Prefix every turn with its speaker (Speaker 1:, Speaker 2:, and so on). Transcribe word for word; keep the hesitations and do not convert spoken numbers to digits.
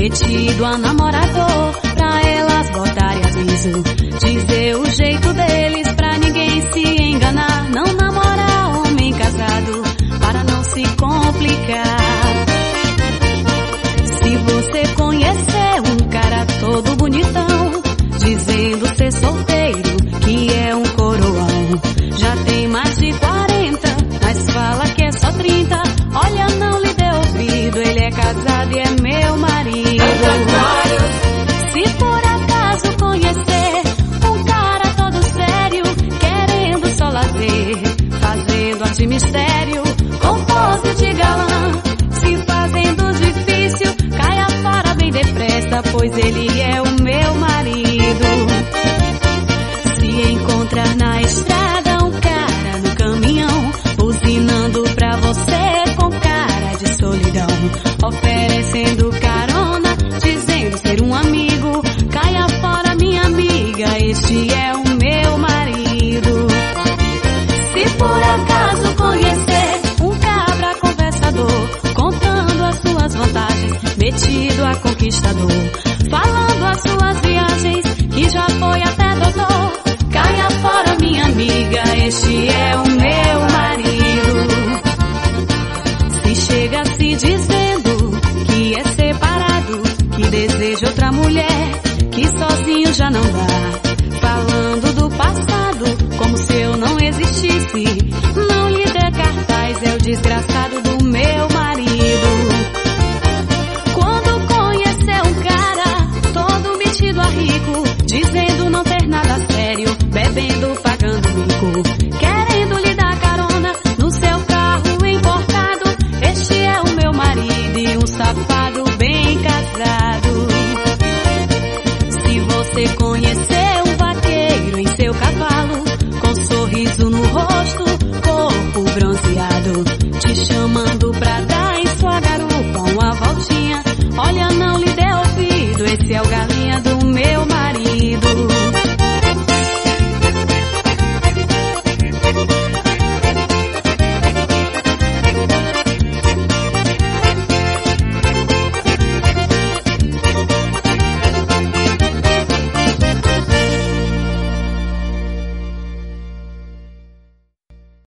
Speaker 1: metido a namorador, pra elas botarem aviso, dizer o jeito deles pra ninguém se enganar. Não namorar homem casado, para não se complicar. Se você conhecer um cara todo bonitão, dizendo ser solteiro, que é um coroão, já tem mais de quarenta, mas fala que é só trinta. Olha, não lhe dê ouvido, ele é casado e é meu marido. Se por acaso conhecer um cara todo sério, querendo só lazer, fazendo arte mistério, com pose de galã, se fazendo difícil, caia fora bem depressa, pois ele é o meu marido. Se encontrar na estrada um cara no caminhão, buzinando pra você com cara de solidão, oferecendo carona, dizendo ser um amigo, caia fora minha amiga, este é o meu marido. Se por acaso conhecer um cabra conversador, contando as suas vantagens, metido a conquistador, falando as suas viagens, que já foi até doutor, caia fora minha amiga, este é o meu marido. Se chega se dizendo que é separado, que deseja outra mulher, que sozinho já não dá, falando do passado como se eu não existisse, não lhe dê cartaz, é o desgraçado do